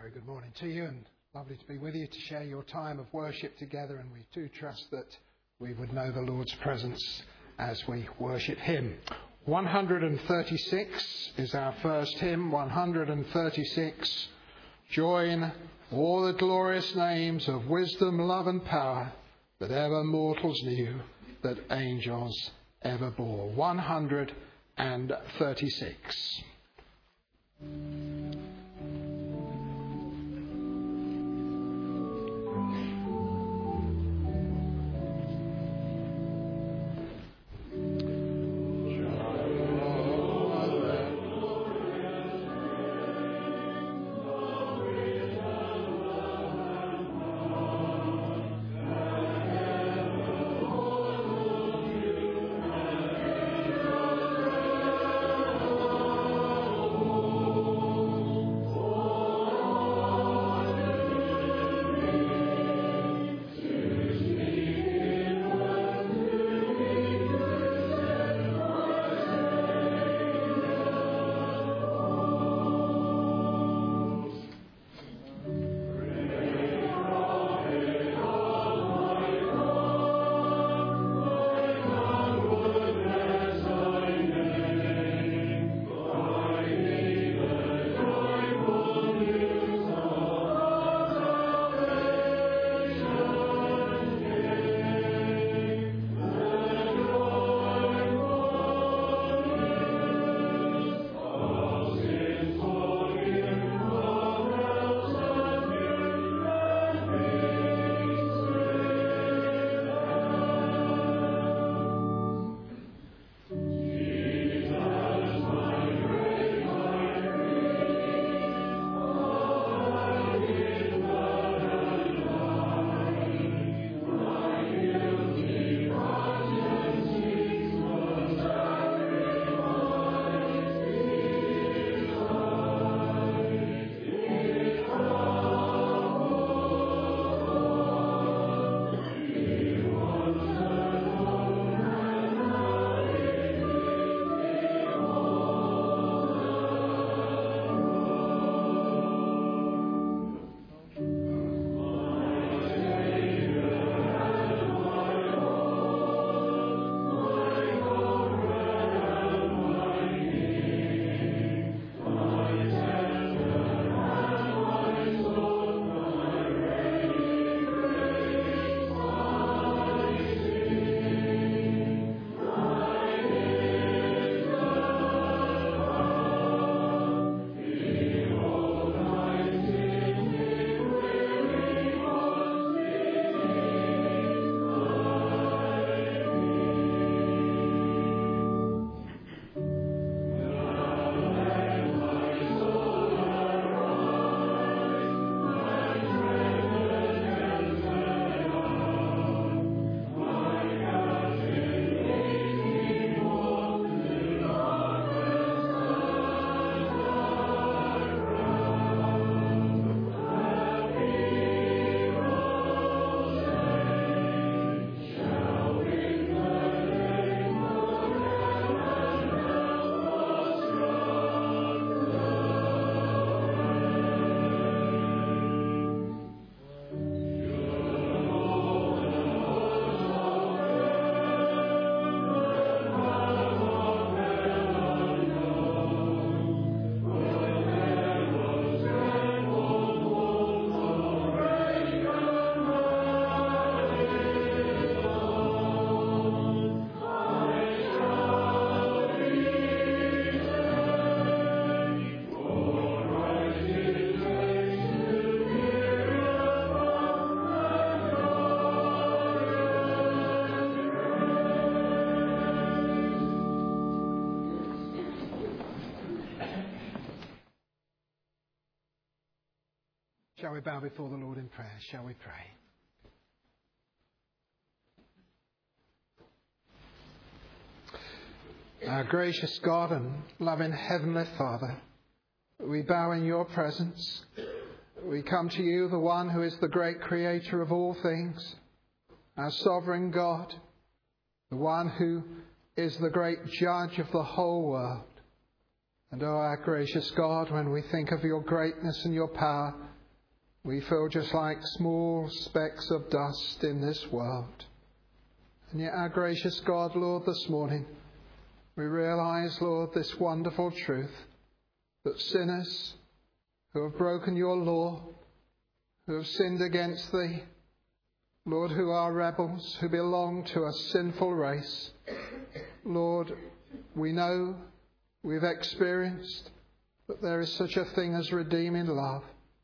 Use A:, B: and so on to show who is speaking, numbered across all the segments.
A: Very good morning to you, and lovely to be with you to share your time of worship together, and we do trust that we would know the Lord's presence as we worship him. 136 is our first hymn, 136. Join all the glorious names of wisdom, love and power that ever mortals knew, that angels ever bore. 136. Shall we bow before the Lord in prayer? Shall we pray? Our gracious God and loving Heavenly Father, we bow in your presence. We come to you, the one who is the great creator of all things, our sovereign God, the one who is the great judge of the whole world. And, oh, our gracious God, when we think of your greatness and your power, We feel just like small specks of dust in this world. And yet, our gracious God, Lord, this morning, we realise, Lord, this wonderful truth, that sinners who have broken your law, who have sinned against thee, Lord, who are rebels, who belong to a sinful race, Lord, we know, we've experienced that there is such a thing as redeeming love.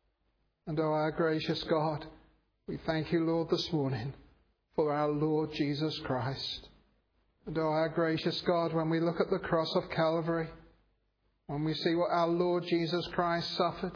A: And oh, our gracious God, we thank you, Lord, this morning for our Lord Jesus Christ. And oh, our gracious God, when we look at the cross of Calvary, when we see what our Lord Jesus Christ suffered,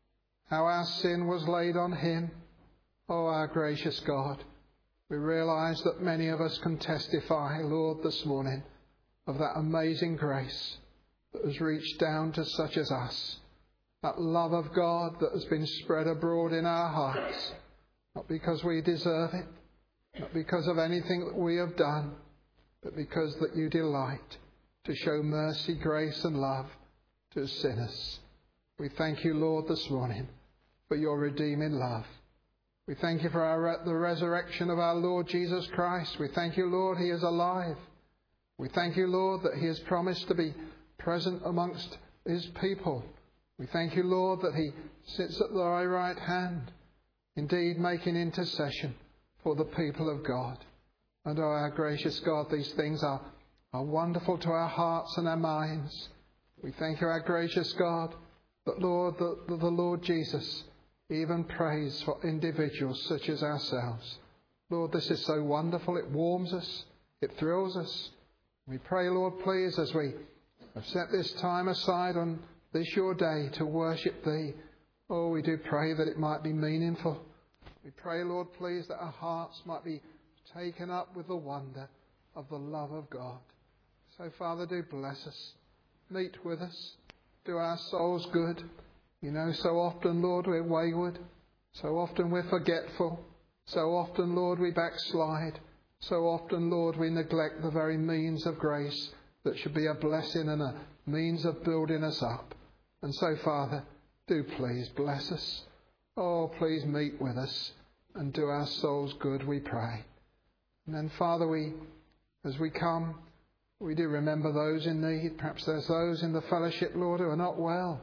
A: how our sin was laid on him, oh, our gracious God, we realise that many of us can testify, Lord, this morning of that amazing grace that has reached down to such as us. That love of God that has been spread abroad in our hearts, not because we deserve it, not because of anything that we have done, but because that you delight to show mercy, grace and love to sinners. We thank you, Lord, this morning for your redeeming love. We thank you for the resurrection of our Lord Jesus Christ. We thank you, Lord, he is alive. We thank you, Lord, that he has promised to be present amongst his people. We thank you, Lord, that he sits at thy right hand, indeed making intercession for the people of God. And oh, our gracious God, these things are wonderful to our hearts and our minds. We thank you, our gracious God, that, Lord, the Lord Jesus even prays for individuals such as ourselves. Lord, this is so wonderful. It warms us. It thrills us. We pray, Lord, please, as we have set this time aside on this your day to worship thee. Oh, we do pray that it might be meaningful. We pray, Lord, please, that our hearts might be taken up with the wonder of the love of God. So, Father, do bless us. Meet with us. Do our souls good. You know, so often, Lord, we're wayward. So often we're forgetful. So often, Lord, we backslide. So often, Lord, we neglect the very means of grace that should be a blessing and a means of building us up. And so, Father, do please bless us. Oh, please meet with us and do our souls good, we pray. And then, Father, as we come, we do remember those in need. Perhaps there's those in the fellowship, Lord, who are not well.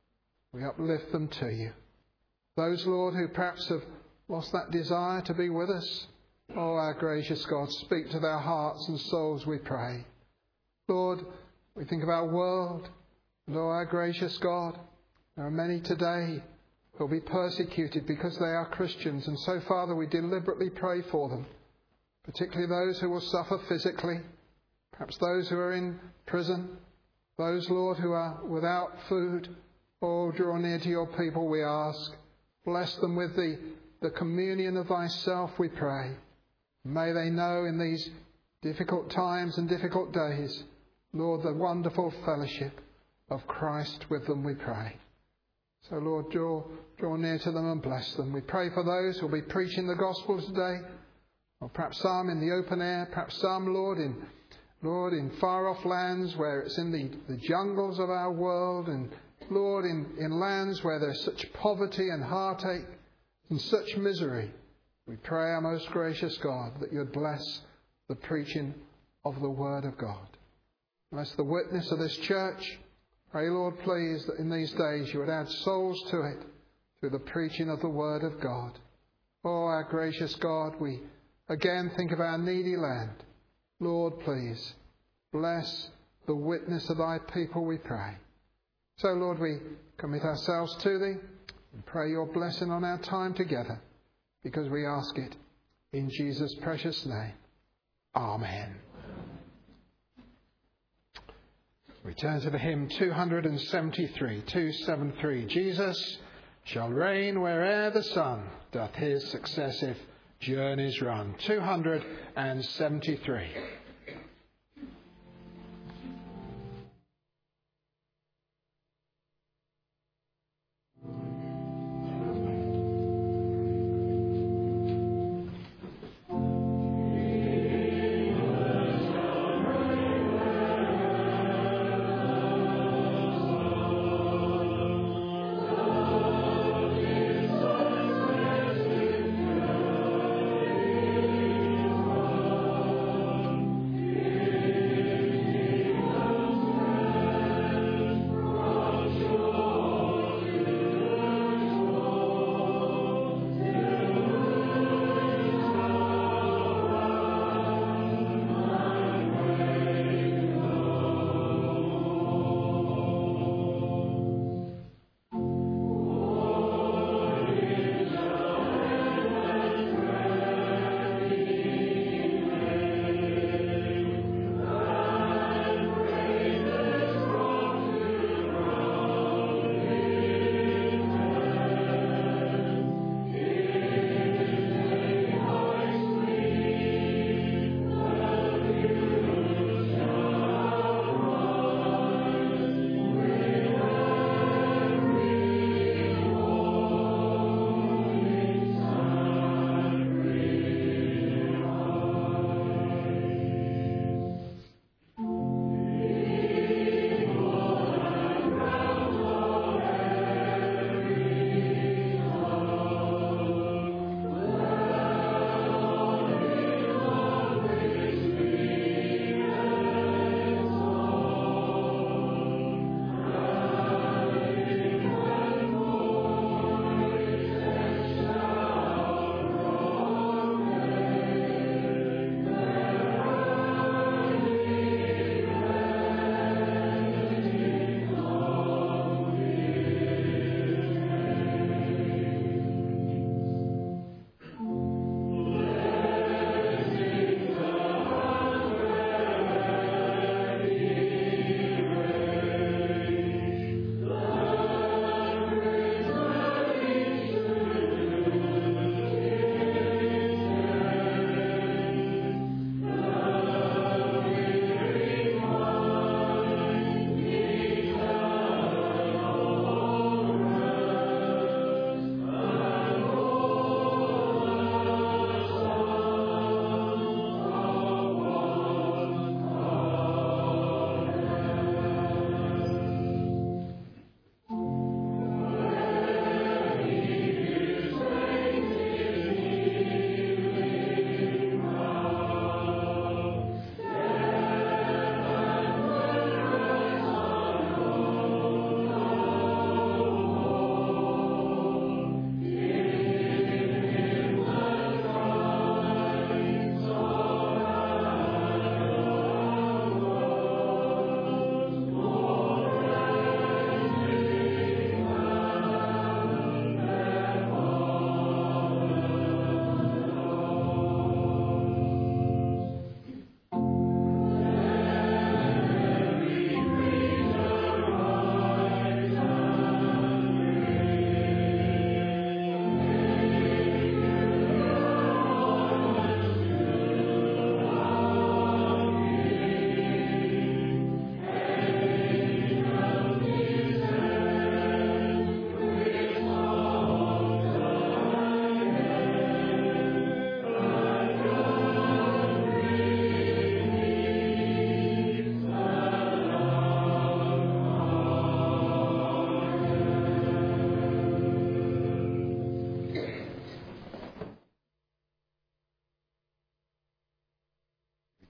A: We uplift them to you. Those, Lord, who perhaps have lost that desire to be with us. Oh, our gracious God, speak to their hearts and souls, we pray. Lord, we think of our world. And oh, our gracious God, there are many today who will be persecuted because they are Christians. And so, Father, we deliberately pray for them, particularly those who will suffer physically, perhaps those who are in prison, those, Lord, who are without food. Oh, draw near to your people, we ask. Bless them with the communion of thyself, we pray. May they know in these difficult times and difficult days, Lord, the wonderful fellowship of Christ with them, we pray. So, Lord, draw near to them and bless them. We pray for those who will be preaching the gospel today, or perhaps some in the open air, perhaps some, Lord, in far-off lands where it's in the jungles of our world, and, Lord, in lands where there's such poverty and heartache and such misery. We pray, our most gracious God, that you would bless the preaching of the word of God. Bless the witness of this church. Pray, Lord, please, that in these days you would add souls to it through the preaching of the word of God. Oh, our gracious God, we again think of our needy land. Lord, please, bless the witness of thy people, we pray. So, Lord, we commit ourselves to thee and pray your blessing on our time together, because we ask it in Jesus' precious name. Amen. We turn to the hymn 273, 273. Jesus shall reign where'er the sun doth his successive journeys run. 273.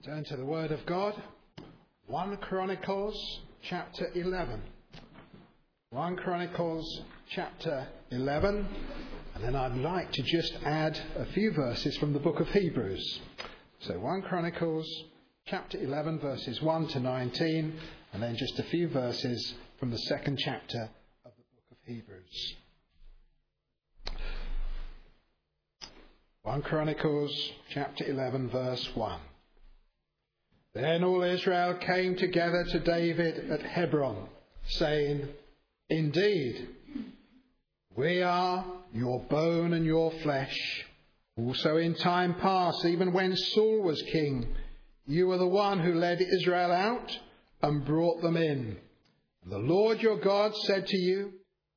A: Turn to the Word of God, 1 Chronicles chapter 11. 1 Chronicles chapter 11, and then I'd like to just add a few verses from the book of Hebrews. So 1 Chronicles chapter 11 verses 1 to 19, and then just a few verses from the second chapter of the book of Hebrews. 1 Chronicles chapter 11 verse 1. Then all Israel came together to David at Hebron, saying, "Indeed, we are your bone and your flesh. Also in time past, even when Saul was king, you were the one who led Israel out and brought them in. And the Lord your God said to you,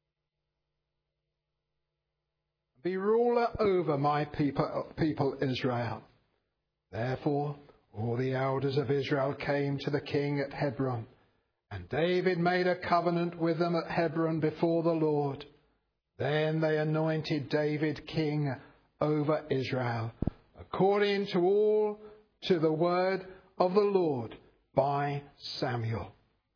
A: 'Be ruler over my people Israel.' Therefore, all the elders of Israel came to the king at Hebron, and David made a covenant with them at Hebron before the Lord. Then they anointed David king over Israel, according to the word of the Lord by Samuel.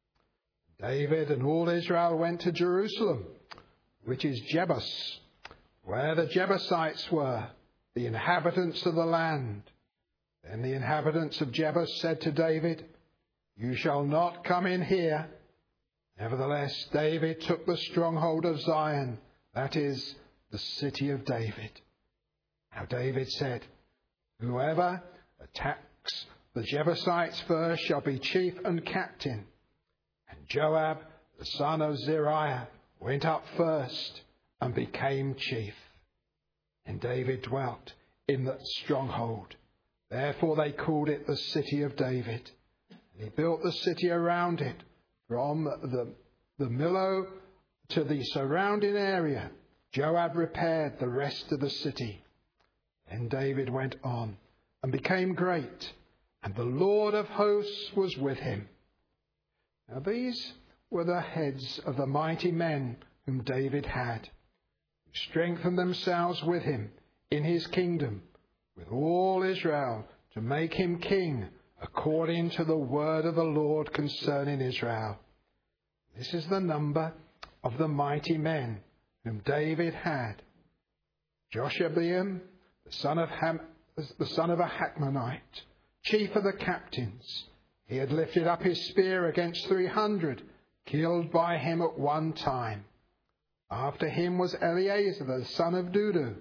A: David and all Israel went to Jerusalem, which is Jebus, where the Jebusites were, the inhabitants of the land. Then the inhabitants of Jebus said to David, 'You shall not come in here.' Nevertheless, David took the stronghold of Zion, that is, the city of David. Now David said, 'Whoever attacks the Jebusites first shall be chief and captain.' And Joab, the son of Zeruiah, went up first and became chief. And David dwelt in that stronghold. Therefore they called it the city of David. And he built the city around it, from the Millo to the surrounding area. Joab repaired the rest of the city. Then David went on and became great, and the Lord of hosts was with him." Now these were the heads of the mighty men whom David had, who strengthened themselves with him in his kingdom, with all Israel, to make him king according to the word of the Lord concerning Israel. This is the number of the mighty men whom David had: Joshabeam, the son of a Hachmonite, chief of the captains. He had lifted up his spear against 300, killed by him at one time. After him was Eleazar, the son of Dudu,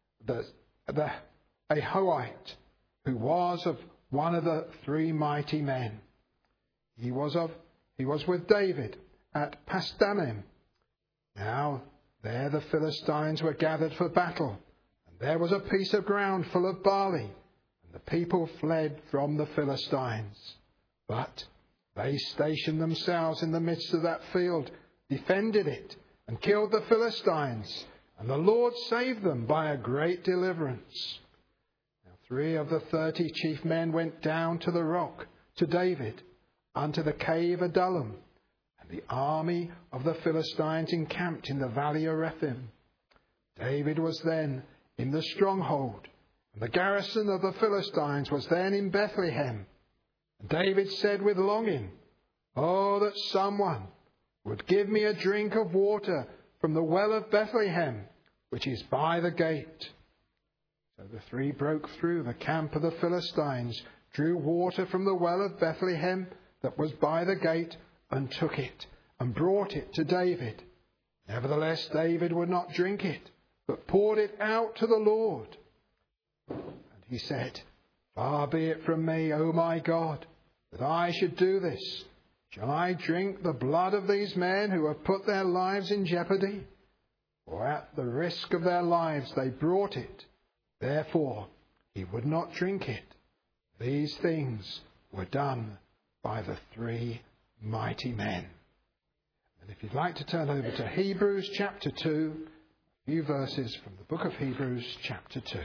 A: the Ahohite, who was of one of the three mighty men. He was with David at Pasdammim. Now there the Philistines were gathered for battle, and there was a piece of ground full of barley, and the people fled from the Philistines. But they stationed themselves in the midst of that field, defended it, and killed the Philistines, and the Lord saved them by a great deliverance. Now 3 of the 30 chief men went down to the rock, to David, unto the cave Adullam, and the army of the Philistines encamped in the valley of Rephaim. David was then in the stronghold, and the garrison of the Philistines was then in Bethlehem. And David said with longing, 'Oh, that someone would give me a drink of water from the well of Bethlehem, which is by the gate.' So the 3 broke through the camp of the Philistines, drew water from the well of Bethlehem that was by the gate, and took it, and brought it to David. Nevertheless, David would not drink it, but poured it out to the Lord. And he said, 'Far be it from me, O my God, that I should do this. Shall I drink the blood of these men who have put their lives in jeopardy? For at the risk of their lives they brought it. Therefore he would not drink it.' These things were done by the 3 mighty men." And if you'd like to turn over to Hebrews chapter 2, a few verses from the book of Hebrews chapter 2.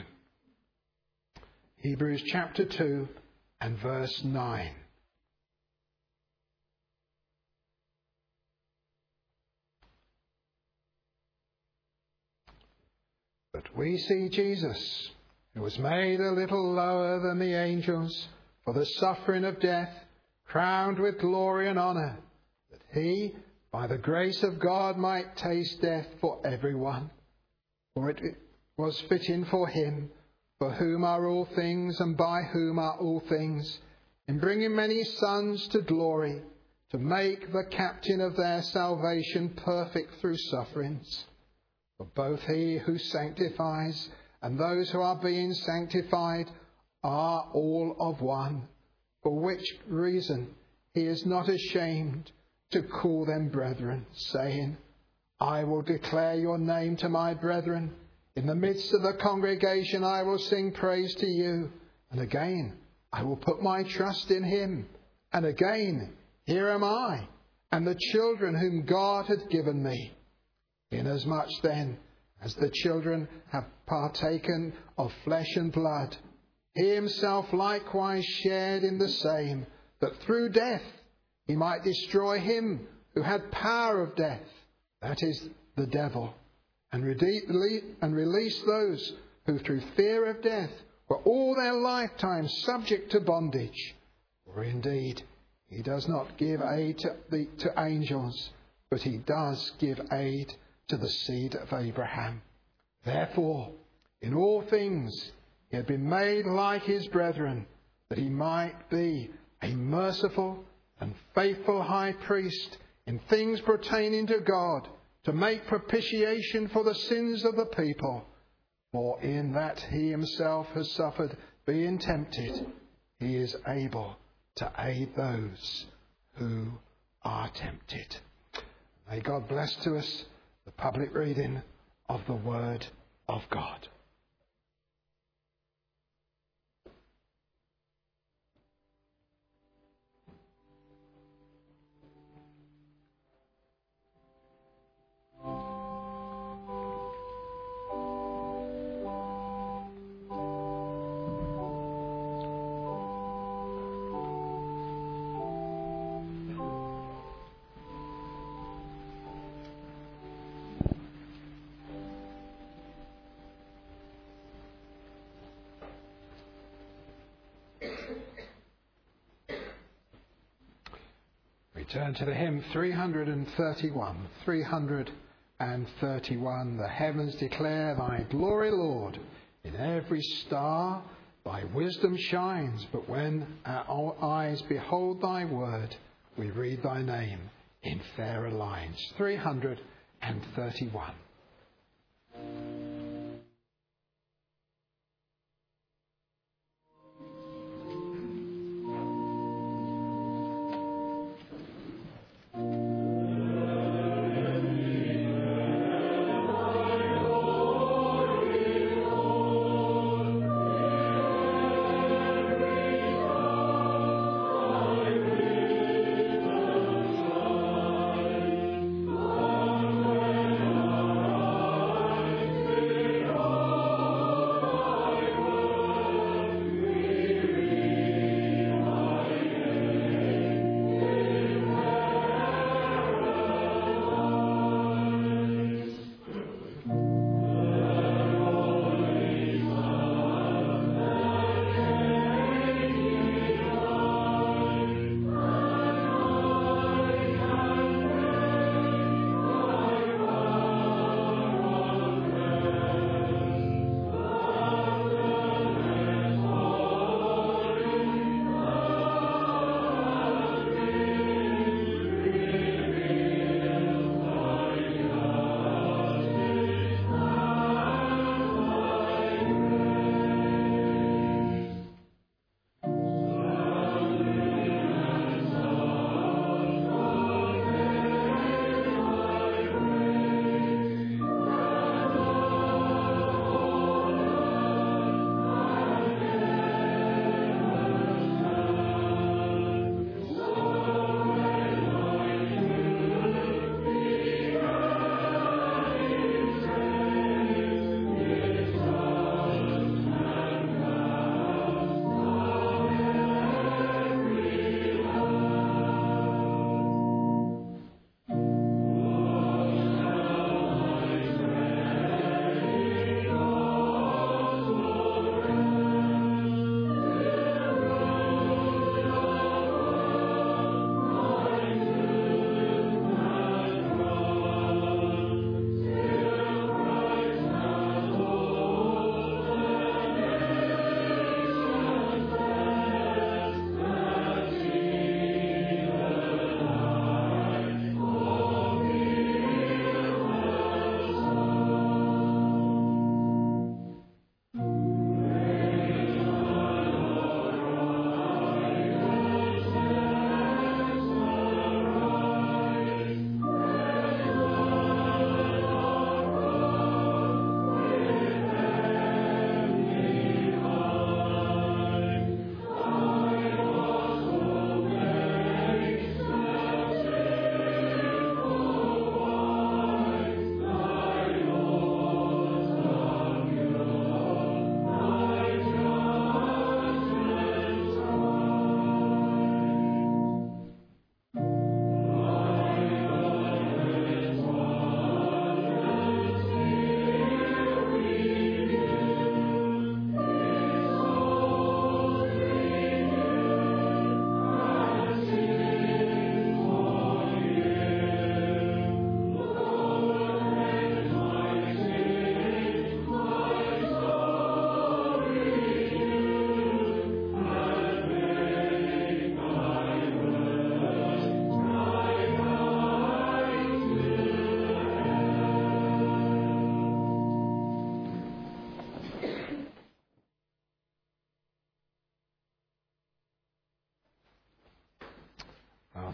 A: Hebrews chapter 2 and verse 9. "But we see Jesus, who was made a little lower than the angels for the suffering of death, crowned with glory and honour, that he, by the grace of God, might taste death for everyone. For it was fitting for him, for whom are all things and by whom are all things, in bringing many sons to glory, to make the captain of their salvation perfect through sufferings. For both he who sanctifies and those who are being sanctified are all of one, for which reason he is not ashamed to call them brethren, saying, I will declare your name to my brethren. In the midst of the congregation I will sing praise to you. And again, I will put my trust in him. And again, here am I, and the children whom God hath given me. Inasmuch then as the children have partaken of flesh and blood, he himself likewise shared in the same, that through death he might destroy him who had power of death, that is, the devil, and release those who through fear of death were all their lifetime subject to bondage. For indeed, he does not give aid to angels, but he does give aid to the seed of Abraham. Therefore, in all things he had been made like his brethren, that he might be a merciful and faithful high priest in things pertaining to God, to make propitiation for the sins of the people. For in that he himself has suffered being tempted, he is able to aid those who are tempted. May God bless to us the public reading of the Word of God. Turn to the hymn 331. 331. The heavens declare thy glory, Lord. In every star thy wisdom shines. But when our eyes behold thy word, we read thy name in fairer lines. 331.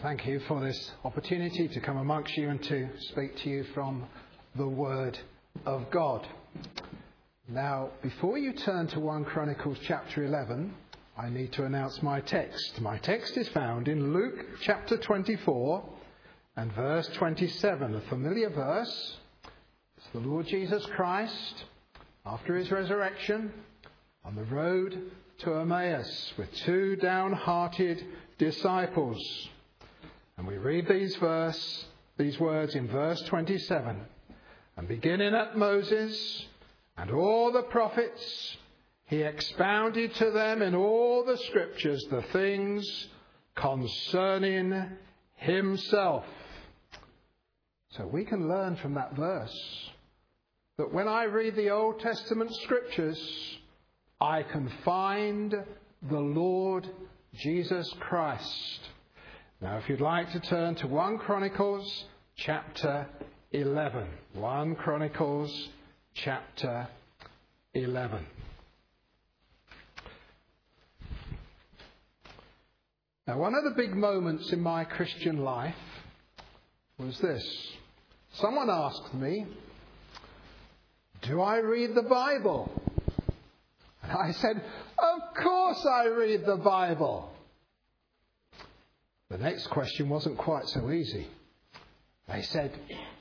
A: Thank you for this opportunity to come amongst you and to speak to you from the Word of God. Now, before you turn to 1 Chronicles chapter 11, I need to announce my text. My text is found in Luke chapter 24 and verse 27, a familiar verse. It's the Lord Jesus Christ, after his resurrection, on the road to Emmaus with two downhearted disciples. And we read these words in verse 27. And beginning at Moses and all the prophets, he expounded to them in all the scriptures the things concerning himself. So we can learn from that verse that when I read the Old Testament scriptures, I can find the Lord Jesus Christ. Now, if you'd like to turn to 1 Chronicles chapter 11. 1 Chronicles chapter 11. Now, one of the big moments in my Christian life was this. Someone asked me, "Do I read the Bible?" And I said, "Of course I read the Bible." The next question wasn't quite so easy. They said,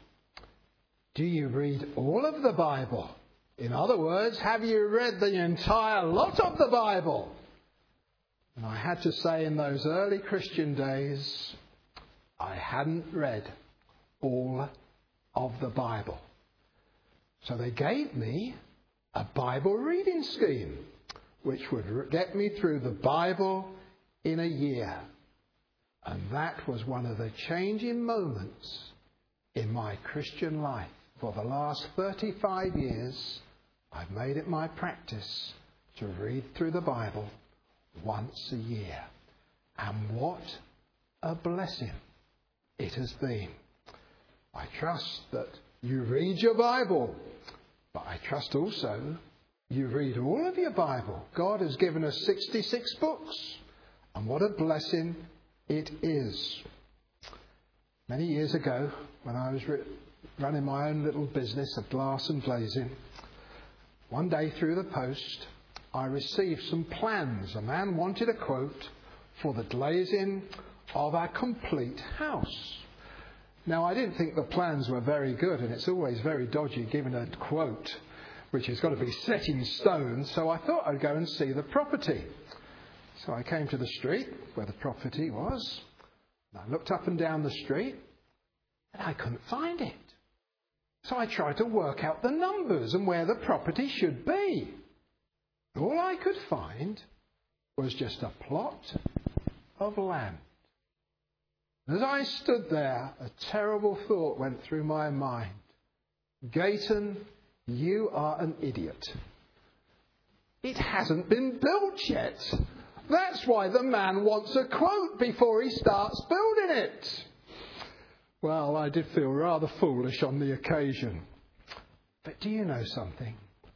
A: "Do you read all of the Bible? In other words, have you read the entire lot of the Bible?" And I had to say in those early Christian days, I hadn't read all of the Bible. So they gave me a Bible reading scheme, which would get me through the Bible in a year. And that was one of the changing moments in my Christian life. For the last 35 years, I've made it my practice to read through the Bible once a year. And what a blessing it has been. I trust that you read your Bible, but I trust also you read all of your Bible. God has given us 66 books, and what a blessing it is. Many years ago, when I was running my own little business of glass and glazing, one day through the post, I received some plans. A man wanted a quote for the glazing of our complete house. Now, I didn't think the plans were very good, and it's always very dodgy giving a quote which has got to be set in stone, so I thought I'd go and see the property. So I came to the street where the property was, and I looked up and down the street, and I couldn't find it. So I tried to work out the numbers and where the property should be. All I could find was just a plot of land. As I stood there, a terrible thought went through my mind. Gayton, you are an idiot. It hasn't been built yet. That's why the man wants a quote before he starts building it. Well, I did feel rather foolish on the occasion. But do you know something?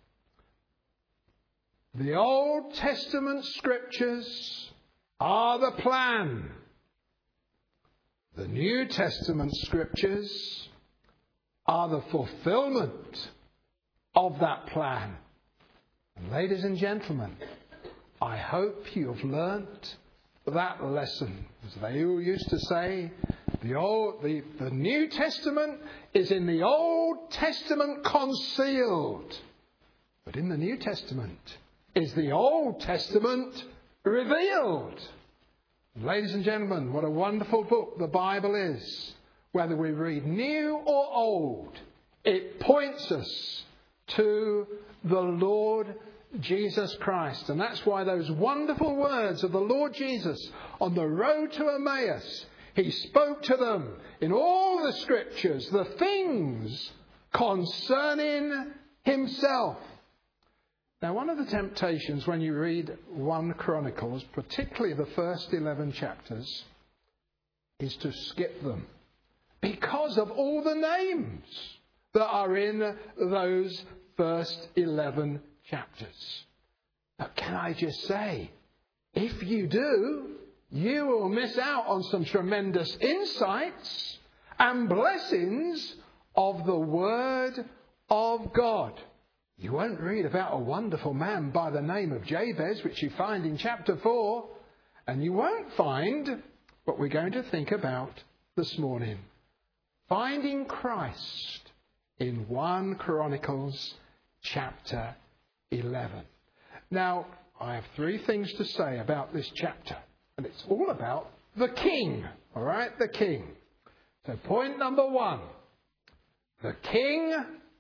A: The Old Testament scriptures are the plan. The New Testament scriptures are the fulfillment of that plan. And ladies and gentlemen, I hope you have learnt that lesson. As they all used to say, the New Testament is in the Old Testament concealed. But in the New Testament is the Old Testament revealed. And ladies and gentlemen, what a wonderful book the Bible is. Whether we read new or old, it points us to the Lord Jesus Christ. And that's why those wonderful words of the Lord Jesus on the road to Emmaus, he spoke to them in all the scriptures, the things concerning himself. Now, one of the temptations when you read 1 Chronicles, particularly the first 11 chapters, is to skip them because of all the names that are in those first 11 chapters. But can I just say, if you do, you will miss out on some tremendous insights and blessings of the Word of God. You won't read about a wonderful man by the name of Jabez, which you find in chapter 4, and you won't find what we're going to think about this morning. Finding Christ in 1 Chronicles chapter 11. Now, I have 3 things to say about this chapter, and it's all about the king, all right, the king. So point number 1, the king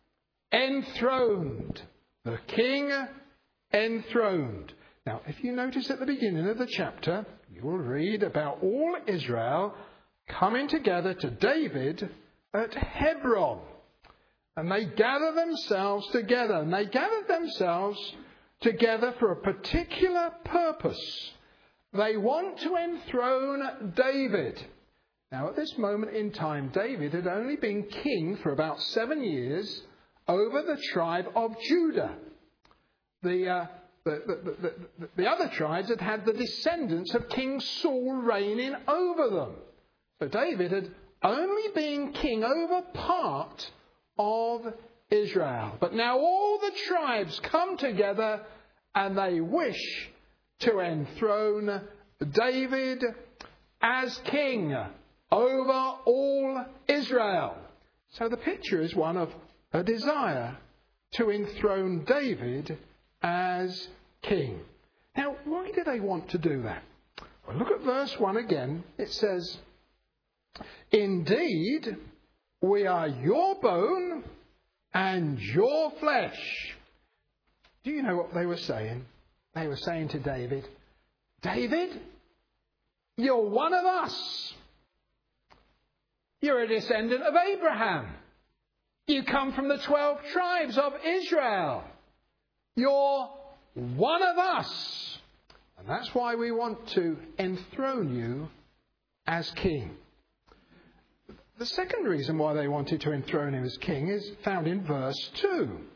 A: enthroned. The king enthroned. Now, if you notice at the beginning of the chapter, you will read about all Israel coming together to David at Hebron. And they gather themselves together. And they gathered themselves together for a particular purpose. They want to enthrone David. Now, at this moment in time, David had only been king for about 7 years over the tribe of Judah. The other tribes had had the descendants of King Saul reigning over them. So David had only been king over part of Israel. But now all the tribes come together and they wish to enthrone David as king over all Israel. So the picture is one of a desire to enthrone David as king. Now, why do they want to do that? Well, look at verse 1 again. It says, "Indeed, we are your bone and your flesh." Do you know what they were saying? They were saying to David, "David, you're one of us. You're a descendant of Abraham. You come from the 12 tribes of Israel. You're one of us. And that's why we want to enthrone you as king." The second reason why they wanted to enthrone him as king is found in verse 2.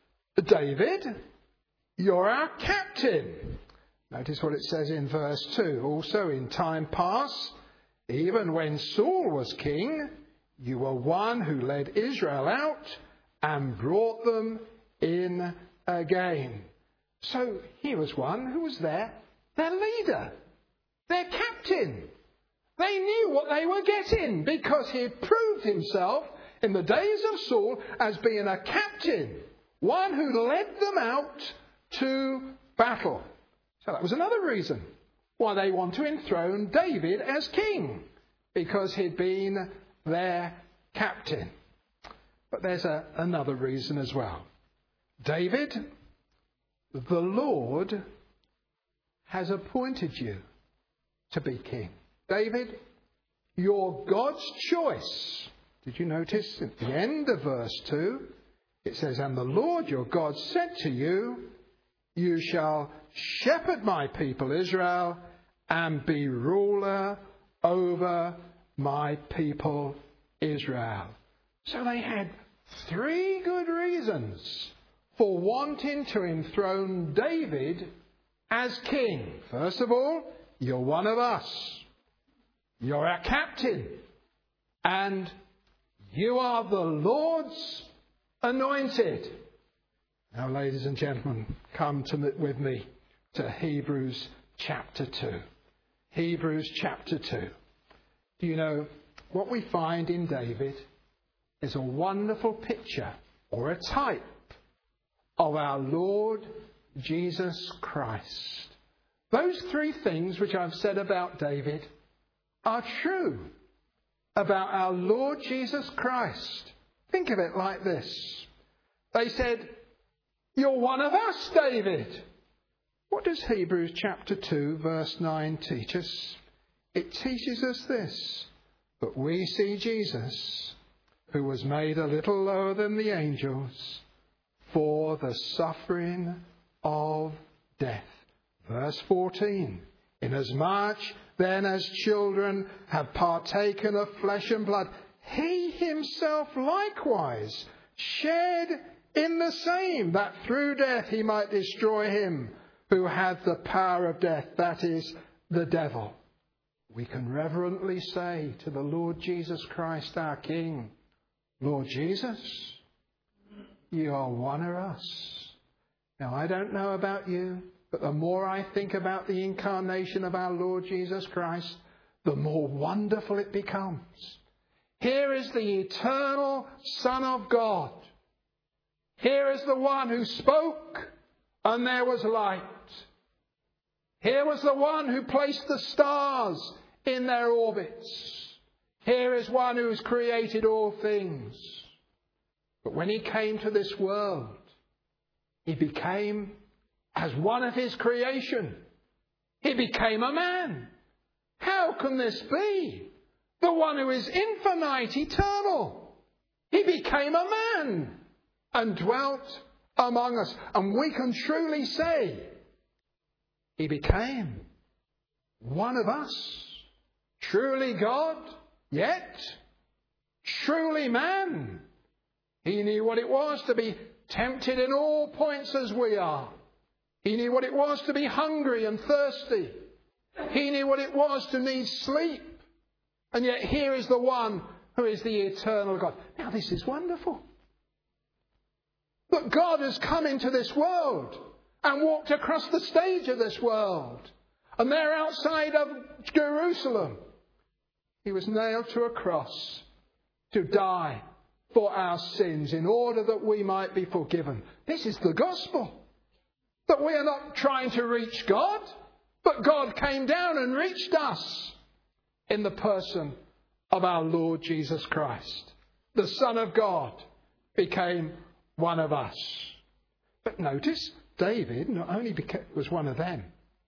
A: "David, you're our captain." Notice what it says in verse 2. "Also in time past, even when Saul was king, you were one who led Israel out and brought them in again." So he was one who was their leader, their captain. They knew what they were getting because he had proved himself in the days of Saul as being a captain, one who led them out to battle. So that was another reason why they want to enthrone David as king, because he'd been their captain. But there's another reason as well. David, the Lord has appointed you to be king. David, you're God's choice. Did you notice at the end of verse 2? It says, "And the Lord your God said to you, you shall shepherd my people Israel and be ruler over my people Israel." So they had 3 good reasons for wanting to enthrone David as king. First of all, you're one of us. You're our captain. And you are the Lord's anointed. Now, ladies and gentlemen, come with me to Hebrews chapter 2. Hebrews chapter 2. Do you know, what we find in David is a wonderful picture or a type of our Lord Jesus Christ. Those 3 things which I've said about David are true about our Lord Jesus Christ. Think of it like this. They said, "You're one of us, David." What does Hebrews chapter 2 verse 9 teach us? It teaches us this: "But we see Jesus, who was made a little lower than the angels, for the suffering of death." Verse 14. "Inasmuch then as children have partaken of flesh and blood, he himself likewise shared in the same, that through death he might destroy him who had the power of death, that is, the devil." we can reverently say to the Lord Jesus Christ, our King, Lord Jesus, you are one of us. Now, I don't know about you, but the more I think about the incarnation of our Lord Jesus Christ, the more wonderful it becomes. Here is the eternal Son of God. Here is the one who spoke and there was light. Here was the one who placed the stars in their orbits. Here is one who has created all things. But when he came to this world, he became as one of his creation. He became a man. How can this be? The one who is infinite, eternal. He became a man and dwelt among us. And we can truly say, he became one of us. Truly God, yet truly man. He knew what it was to be tempted in all points as we are. He knew what it was to be hungry and thirsty. He knew what it was to need sleep. And yet here is the one who is the eternal God. Now this is wonderful. But God has come into this world and walked across the stage of this world. And there outside of Jerusalem, he was nailed to a cross to die for our sins in order that we might be forgiven. This is the gospel. That we are not trying to reach God, but God came down and reached us in the person of our Lord Jesus Christ. The Son of God became one of us. But notice, David not only was one of them,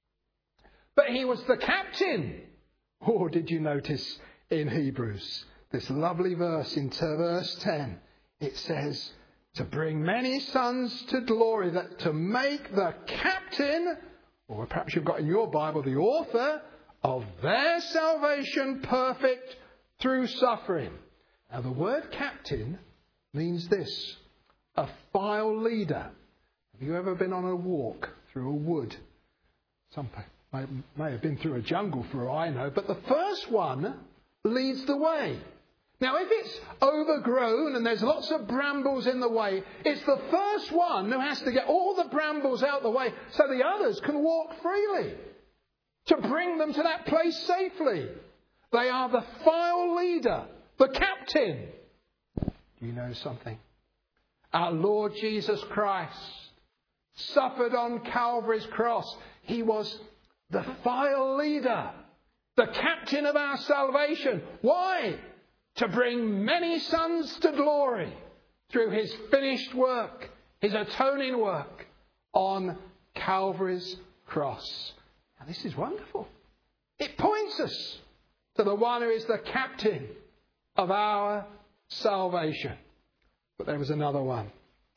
A: but he was the captain. Or did you notice in Hebrews, this lovely verse in verse 10, it says, to bring many sons to glory, that to make the captain, or perhaps you've got in your Bible the author, of their salvation perfect through suffering. Now the word captain means this, a file leader. Have you ever been on a walk through a wood? Some may have been through a jungle for all I know, but the first one leads the way. Now, if it's overgrown and there's lots of brambles in the way, it's the first one who has to get all the brambles out the way so the others can walk freely to bring them to that place safely. They are the file leader, the captain. Do you know something? Our Lord Jesus Christ suffered on Calvary's cross. He was the file leader, the captain of our salvation. Why? To bring many sons to glory through his finished work, his atoning work on Calvary's cross. Now this is wonderful. It points us to the one who is the captain of our salvation. But there was another one.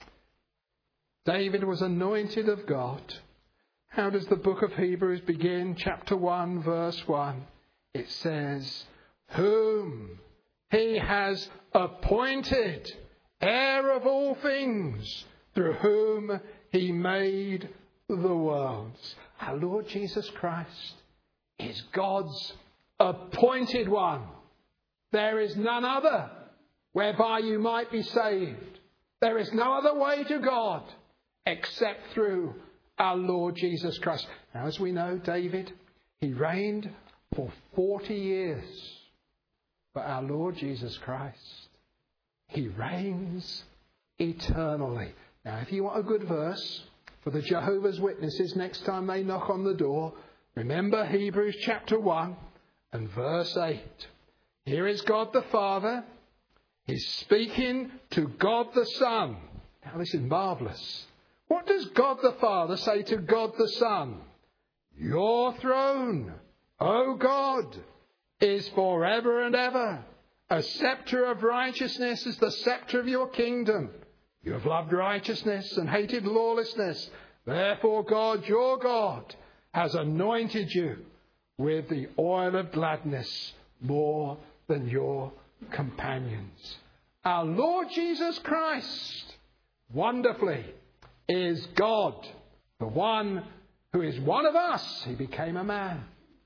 A: David was anointed of God. How does the book of Hebrews begin? Chapter 1, verse 1. It says, whom he has appointed heir of all things, through whom he made the worlds. Our Lord Jesus Christ is God's appointed one. There is none other whereby you might be saved. There is no other way to God except through our Lord Jesus Christ. Now, as we know, David, he reigned for 40 years. But our Lord Jesus Christ, he reigns eternally. Now, if you want a good verse for the Jehovah's Witnesses next time they knock on the door, remember Hebrews chapter 1 and verse 8. Here is God the Father. He's speaking to God the Son. Now, this is marvellous. What does God the Father say to God the Son? Your throne, O God, is forever and ever. A sceptre of righteousness is the sceptre of your kingdom. You have loved righteousness and hated lawlessness. Therefore God, your God, has anointed you with the oil of gladness more than your companions. Our Lord Jesus Christ, wonderfully, is God, the one who is one of us. He became a man.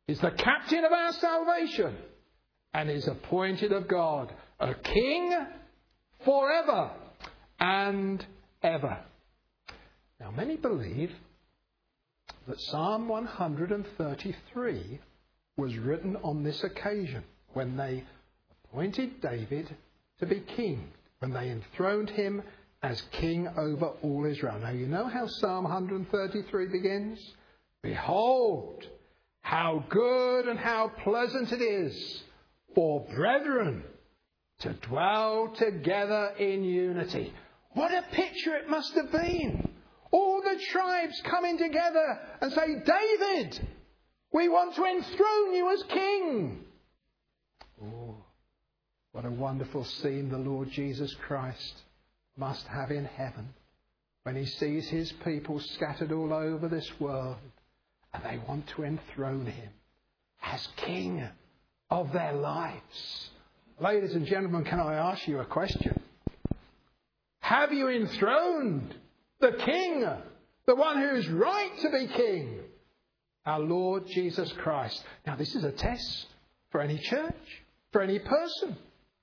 A: is the captain of our salvation and is appointed of God, a king forever and ever. Now, many believe that Psalm 133 was written on this occasion when they appointed David to be king, when they enthroned him as king over all Israel. Now, you know how Psalm 133 begins? Behold, how good and how pleasant it is for brethren to dwell together in unity. What a picture it must have been. All the tribes coming together and say, David, we want to enthrone you as king. Oh, what a wonderful scene the Lord Jesus Christ must have in heaven when he sees his people scattered all over this world and they want to enthrone him as king of their lives. Ladies and gentlemen, can I ask you a question? Have you enthroned the king, the one who's right to be king, our Lord Jesus Christ? Now, this is a test for any church, for any person.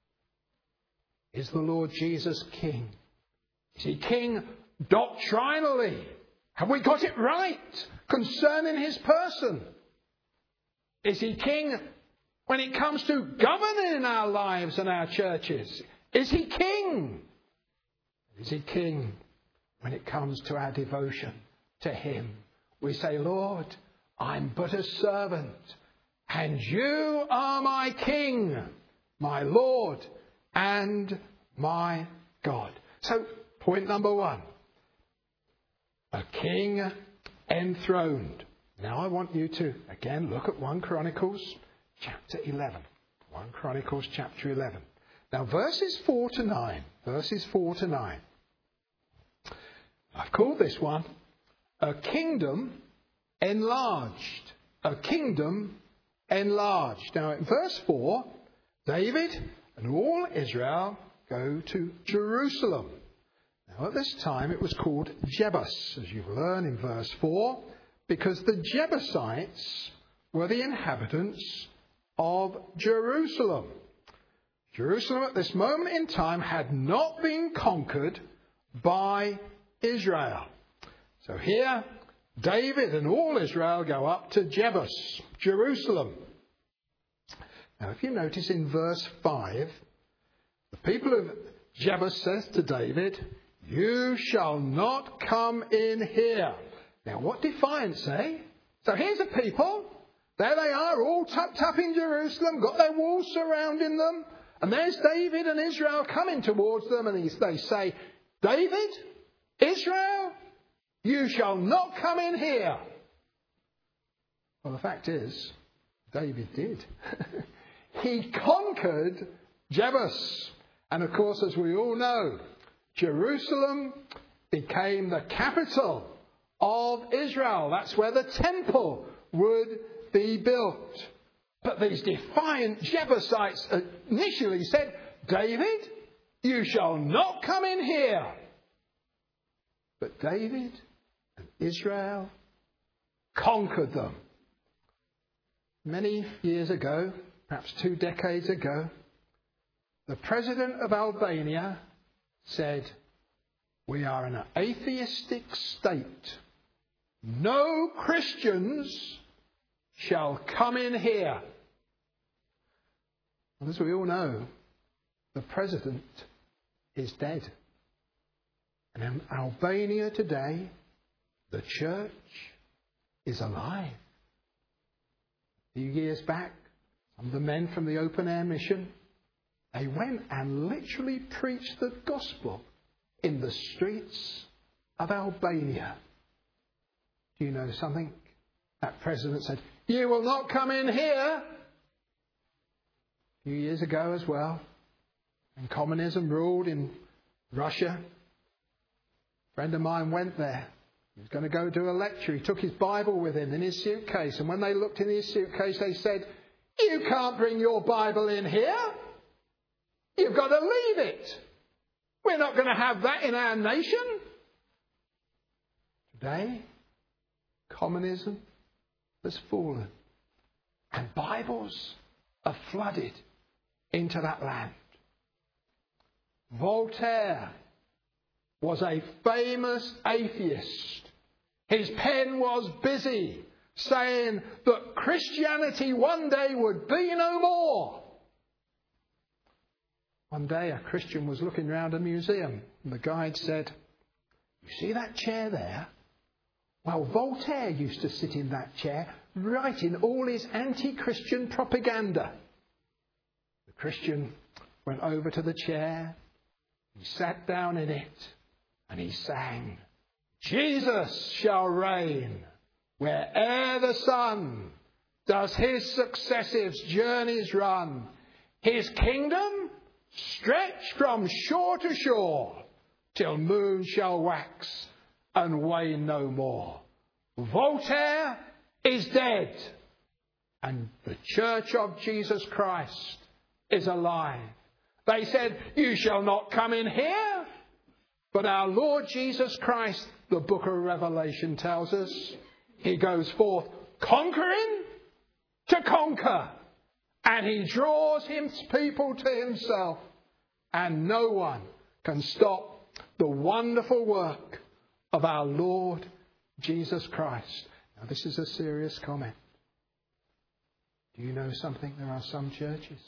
A: Is the Lord Jesus king? Is he king doctrinally? Have we got it right concerning his person? Is he king when it comes to governing our lives and our churches? Is he king? Is he king when it comes to our devotion to him? We say, Lord, I'm but a servant, and you are my king, my Lord, and my God. So, point number one, a king enthroned. Now I want you to, again, look at 1 Chronicles chapter 11. 1 Chronicles chapter 11. Now, verses 4 to 9. I've called this one a kingdom enlarged. A kingdom enlarged. Now, in verse 4, David and all Israel go to Jerusalem. Now, at this time, it was called Jebus, as you learn in verse 4, because the Jebusites were the inhabitants of Jerusalem. Jerusalem at this moment in time had not been conquered by Israel. So here, David and all Israel go up to Jebus, Jerusalem. Now, if you notice in verse 5, the people of Jebus says to David, you shall not come in here. Now, what defiance, eh? So here's the people. There they are, all tucked up in Jerusalem, got their walls surrounding them. And there's David and Israel coming towards them, and they say, David, Israel, you shall not come in here. Well, the fact is, David did. He conquered Jebus. And of course, as we all know, Jerusalem became the capital of Israel. That's where the temple would be built. But these defiant Jebusites initially said, David, you shall not come in here. But David and Israel conquered them. Many years ago, perhaps 2 decades ago, the president of Albania said, we are an atheistic state. No Christians shall come in here. And as we all know, the president is dead. And in Albania today, the church is alive. A few years back, some of the men from the Open Air Mission, they went and literally preached the gospel in the streets of Albania. Do you know something? That president said, you will not come in here. A few years ago as well, when communism ruled in Russia, a friend of mine went there. He was going to go do a lecture. He took his Bible with him in his suitcase. And when they looked in his suitcase, they said, you can't bring your Bible in here. You've got to leave it. We're not going to have that in our nation. Today, communism has fallen. And Bibles are flooded into that land. Voltaire was a famous atheist. His pen was busy saying that Christianity one day would be no more. One day a Christian was looking around a museum and the guide said, "You see that chair there? Well, Voltaire used to sit in that chair writing all his anti-Christian propaganda." The Christian went over to the chair, he sat down in it, and he sang, "Jesus shall reign where'er the sun does his successive journeys run. His kingdom stretch from shore to shore till moon shall wax and wane no more. Voltaire is dead and the Church of Jesus Christ is alive." They said, "You shall not come in here." But our Lord Jesus Christ, the book of Revelation tells us, he goes forth conquering to conquer. And he draws his people to himself. And no one can stop the wonderful work of our Lord Jesus Christ. Now this is a serious comment. Do you know something? There are some churches.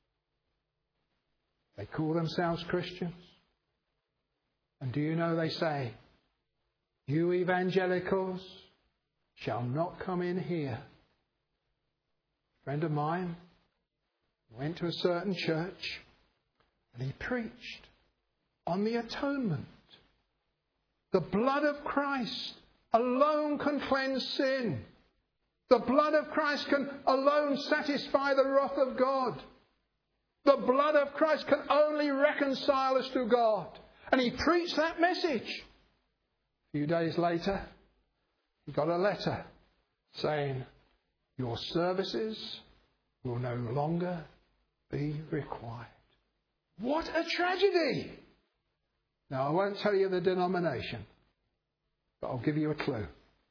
A: They call themselves Christians. And do you know they say, "You evangelicals shall not come in here." A friend of mine went to a certain church and he preached on the atonement. The blood of Christ alone can cleanse sin. The blood of Christ can alone satisfy the wrath of God. The blood of Christ can only reconcile us to God. And he preached that message. A few days later, he got a letter saying, "Your services will no longer be required." What a tragedy! Now, I won't tell you the denomination, but I'll give you a clue.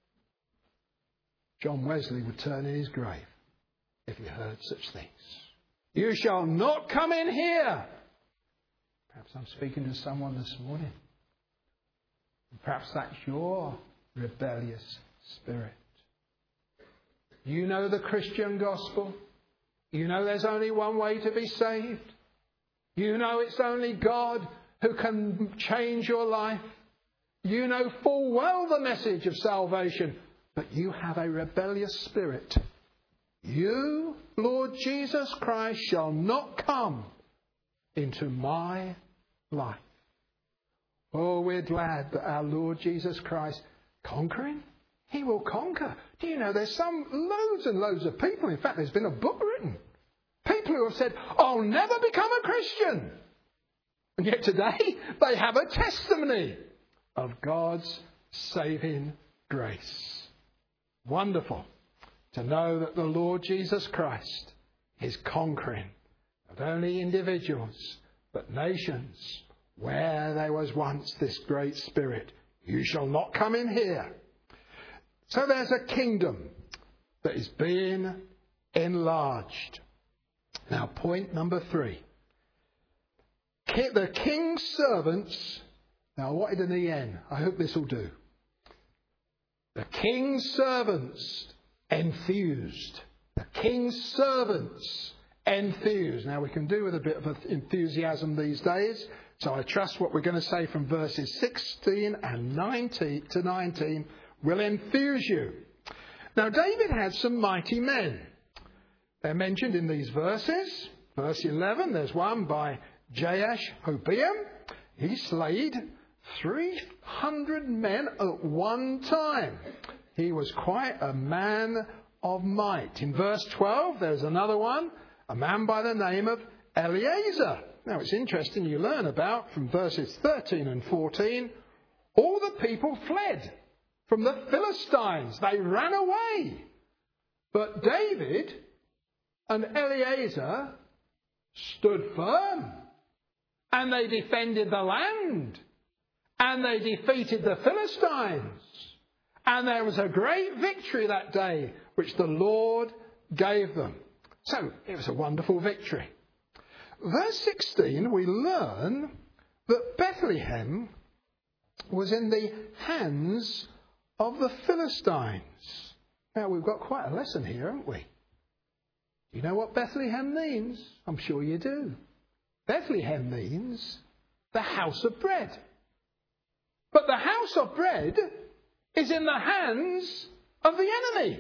A: John Wesley would turn in his grave if he heard such things. "You shall not come in here." Perhaps I'm speaking to someone this morning. Perhaps that's your rebellious spirit. You know the Christian gospel. You know there's only one way to be saved. You know it's only God who can change your life. You know full well the message of salvation, but you have a rebellious spirit. "You, Lord Jesus Christ, shall not come into my life." Oh, we're glad that our Lord Jesus Christ conquering. He will conquer. Do you know there's loads and loads of people. In fact, there's been a book written. People who have said, "I'll never become a Christian." And yet today they have a testimony of God's saving grace. Wonderful to know that the Lord Jesus Christ is conquering not only individuals but nations where there was once this great spirit. "You shall not come in here." So there's a kingdom that is being enlarged. Now, point number 3. The king's servants. Now, what did in the end? I hope this will do. The king's servants enthused. The king's servants enthused. Now, we can do with a bit of enthusiasm these days. So I trust what we're going to say from verses 16 and 19 will enthuse you. Now, David had some mighty men. They're mentioned in these verses. Verse 11, there's one by Jahash-Hobeam. He slayed 300 men at one time. He was quite a man of might. In verse 12, there's another one, a man by the name of Eleazar. Now, it's interesting you learn about, from verses 13 and 14, all the people fled from the Philistines. They ran away. But David and Eleazar stood firm. And they defended the land. And they defeated the Philistines. And there was a great victory that day, which the Lord gave them. So it was a wonderful victory. Verse 16, we learn that Bethlehem was in the hands of the Philistines. Now, we've got quite a lesson here, haven't we? Do you know what Bethlehem means? I'm sure you do. Bethlehem means the house of bread. But the house of bread is in the hands of the enemy.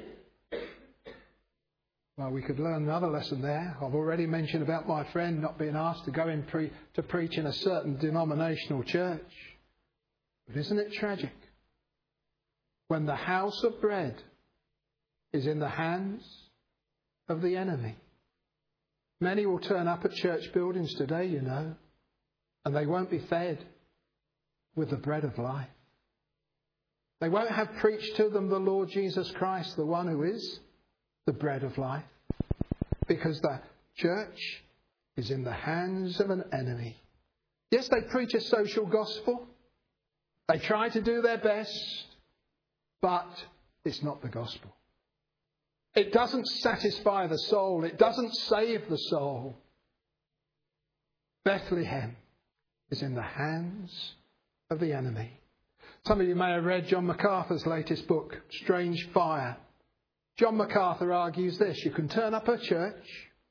A: Well, we could learn another lesson there. I've already mentioned about my friend not being asked to go in to preach in a certain denominational church. But isn't it tragic? When the house of bread is in the hands of the enemy. Many will turn up at church buildings today, you know, and they won't be fed with the bread of life. They won't have preached to them the Lord Jesus Christ, the one who is the bread of life, because the church is in the hands of an enemy. Yes, they preach a social gospel. They try to do their best, but it's not the gospel. It doesn't satisfy the soul. It doesn't save the soul. Bethlehem is in the hands of the enemy. Some of you may have read John MacArthur's latest book, Strange Fire. John MacArthur argues this: you can turn up a church,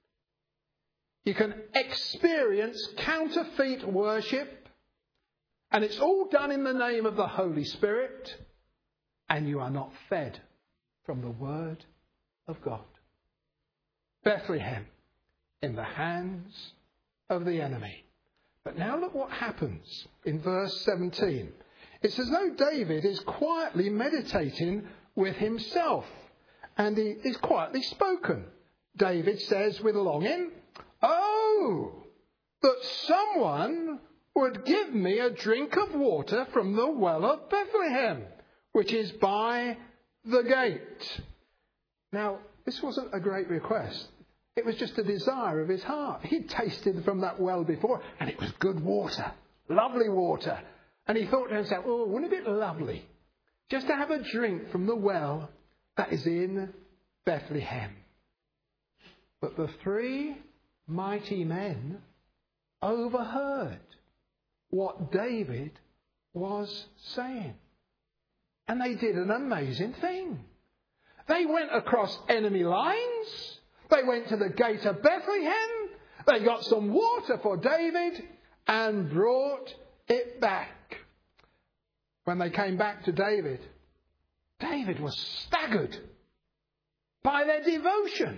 A: you can experience counterfeit worship, and it's all done in the name of the Holy Spirit, and you are not fed from the Word of God. Bethlehem in the hands of the enemy. But now look what happens in verse 17. It's as though David is quietly meditating with himself, and he is quietly spoken. David says with longing, "Oh, that someone would give me a drink of water from the well of Bethlehem, which is by the gate." Now, this wasn't a great request. It was just a desire of his heart. He'd tasted from that well before, and it was good water, lovely water. And he thought to himself, oh, wouldn't it be lovely just to have a drink from the well that is in Bethlehem? But the three mighty men overheard what David was saying. And they did an amazing thing. They went across enemy lines. They went to the gate of Bethlehem. They got some water for David and brought it back. When they came back to David, David was staggered by their devotion.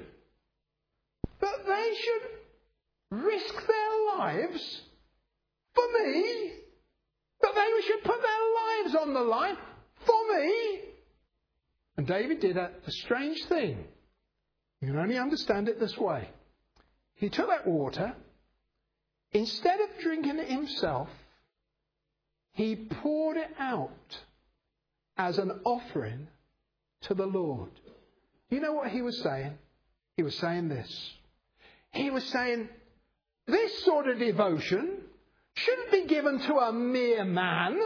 A: That they should risk their lives for me. That they should put their lives on the line for me. And David did a strange thing. You can only understand it this way. He took that water. Instead of drinking it himself, he poured it out as an offering to the Lord. You know what he was saying? He was saying this. He was saying, this sort of devotion shouldn't be given to a mere man.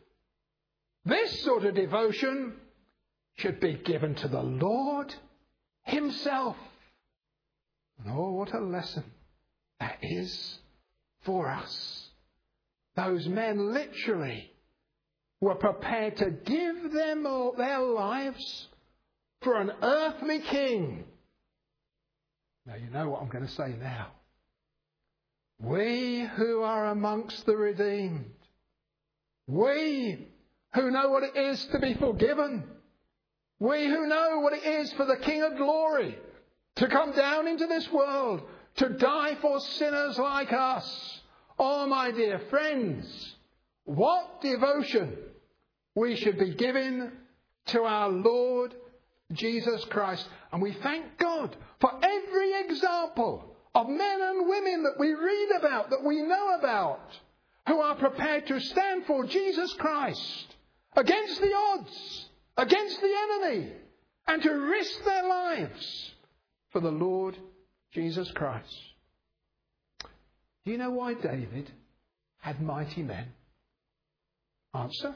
A: This sort of devotion should be given to the Lord himself. And oh, what a lesson that is for us. Those men literally were prepared to give them all their lives for an earthly king. Now, you know what I'm going to say now. We who are amongst the redeemed, we who know what it is to be forgiven, we who know what it is for the King of Glory to come down into this world, to die for sinners like us. Oh, my dear friends, what devotion we should be giving to our Lord Jesus Christ. And we thank God for every example of men and women that we read about, that we know about, who are prepared to stand for Jesus Christ against the odds, against the enemy, and to risk their lives for the Lord Jesus Christ. Do you know why David had mighty men? Answer: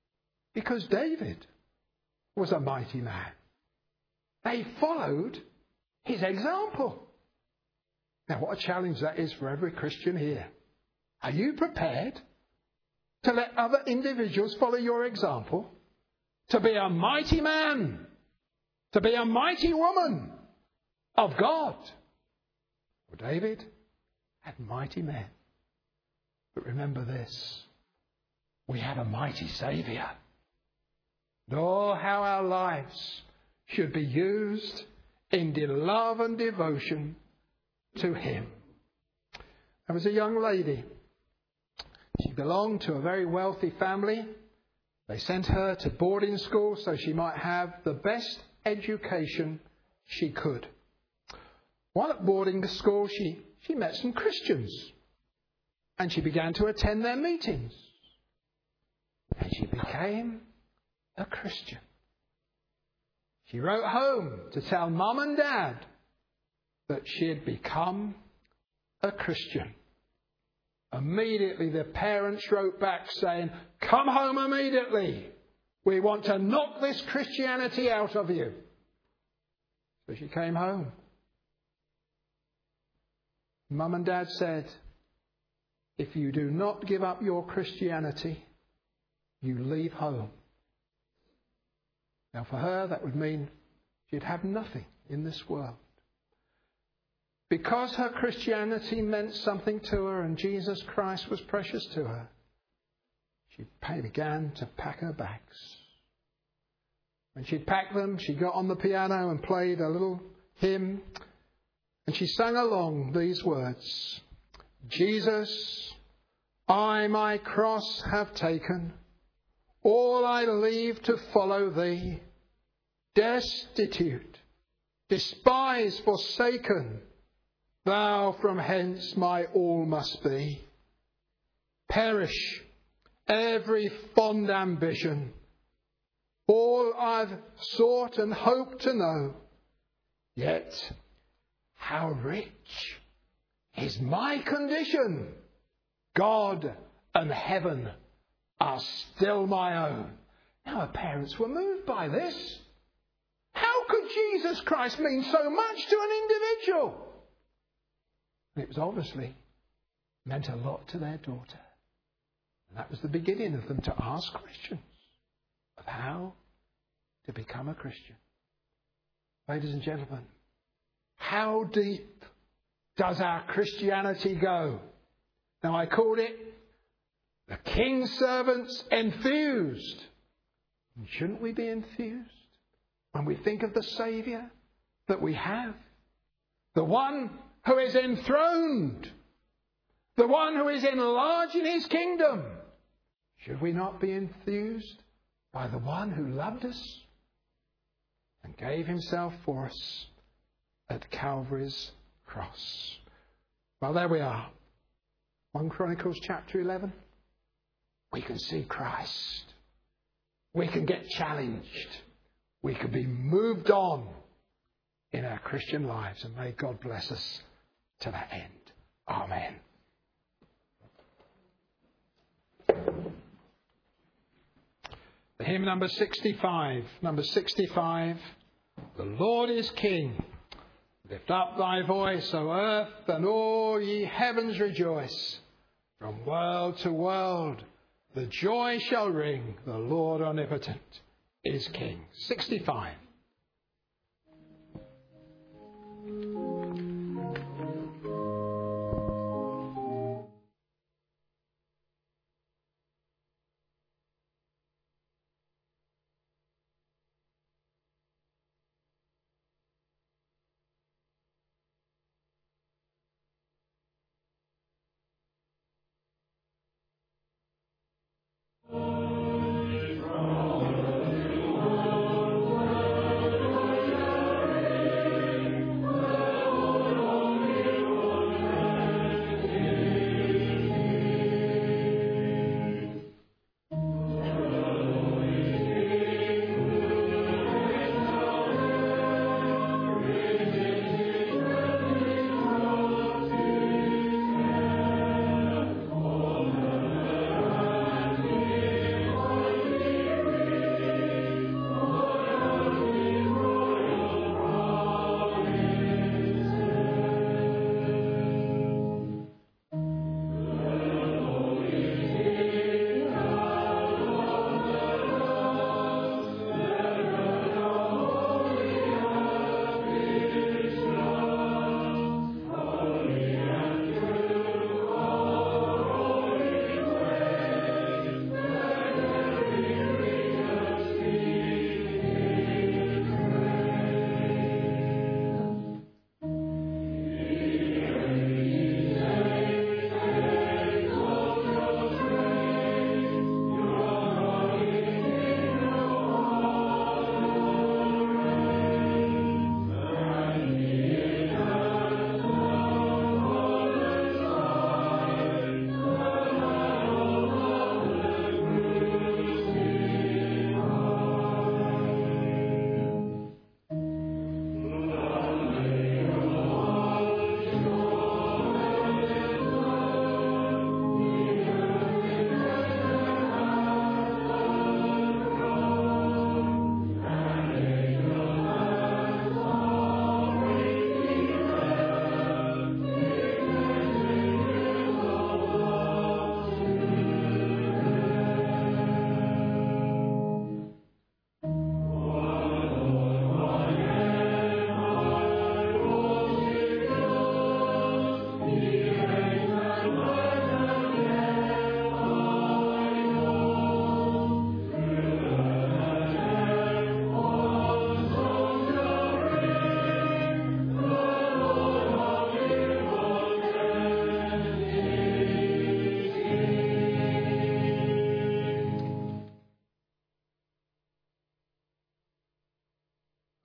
A: because David was a mighty man. They followed his example. Now, what a challenge that is for every Christian here. Are you prepared to let other individuals follow your example? To be a mighty man, to be a mighty woman of God? Well, David had mighty men. But remember this, we have a mighty Saviour. Oh, how our lives should be used in love and devotion to him. There was a young lady. She belonged to a very wealthy family. They sent her to boarding school so she might have the best education she could. While at boarding school, she met some Christians. And she began to attend their meetings. And she became a Christian. She wrote home to tell Mum and Dad that she had become a Christian. Immediately the parents wrote back saying, "Come home immediately. We want to knock this Christianity out of you." So she came home. Mum and Dad said, "If you do not give up your Christianity, you leave home." Now for her, that would mean she'd have nothing in this world. Because her Christianity meant something to her and Jesus Christ was precious to her, she began to pack her bags. When she'd packed them, she got on the piano and played a little hymn, and she sang along these words: "Jesus, I my cross have taken, all I leave to follow thee. Destitute, despised, forsaken, thou from hence my all must be. Perish every fond ambition, all I've sought and hoped to know. Yet how rich is my condition! God and heaven are still my own." Now her parents were moved by this. How could Jesus Christ mean so much to an individual? And it was obviously meant a lot to their daughter. And that was the beginning of them to ask questions of how to become a Christian. Ladies and gentlemen, how deep does our Christianity go? Now I called it the King's Servants Enthused. And shouldn't we be enthused when we think of the Saviour that we have? The one who is enthroned. The one who is enlarging his kingdom. Should we not be enthused by the one who loved us and gave himself for us at Calvary's cross? Well, there we are. 1 Chronicles chapter 11. We can see Christ. We can get challenged. We can be moved on in our Christian lives. And may God bless us to that end. Amen. The hymn number 65. Number 65. The Lord is King. Lift up thy voice, O earth, and all ye heavens rejoice. From world to world the joy shall ring. The Lord omnipotent is King. 65.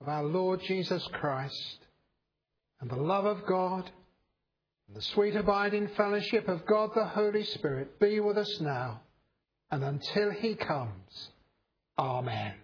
A: of our Lord Jesus Christ, and the love of God, and the sweet abiding fellowship of God the Holy Spirit be with us now and until he comes. Amen.